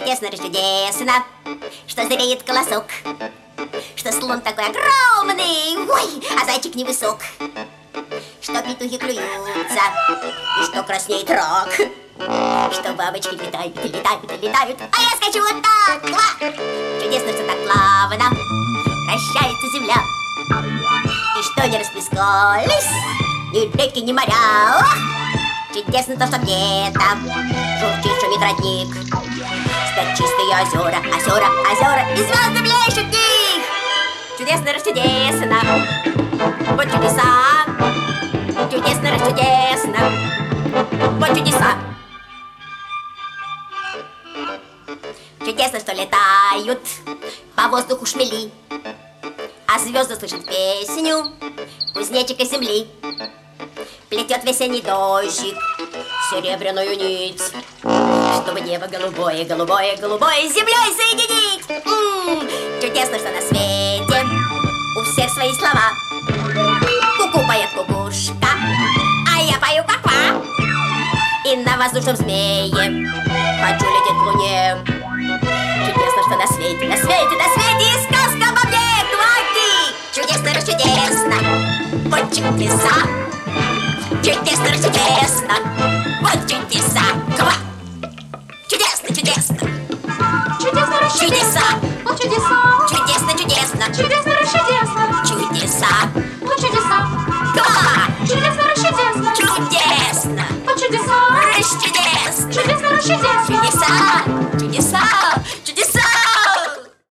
чудесно, чудесно, что зреет колосок, что слон такой огромный, ой, а зайчик невысок, что петухи клюются, и что краснеет рак, что бабочки летают, летают, летают, а я скачу вот так. Чудесно, что так плавно вращается земля, и что не расплескались ни реки, ни моря. Чудесно то, что где-то журчит, шумит родник, спят чистые озера, озера, озера, и звезды блещут в них. Чудесно, расчудесно, вот чудеса, чудесно, расчудесно, вот чудеса. Чудесно, что летают по воздуху шмели, а звезды слышат песню кузнечика земли. Плетет весенний дождик серебряную нить, чтобы небо голубое, голубое, голубое с землей соединить. Чудесно, что на свете у всех свои слова. Ку-ку поет кукушка, а я пою ква-ква. И на воздушном змее хочу лететь к луне. Чудесно, что на свете, на свете, на свете и сказка обо мне. Кваки! Чудесно, чудесно, вот чудеса. Чудесно, чудесно, вот чудеса. Ква! Чудесно, чудесно. Чудесно, Чудеса. вот чудеса. Чудесно, чудесно. Чудесно,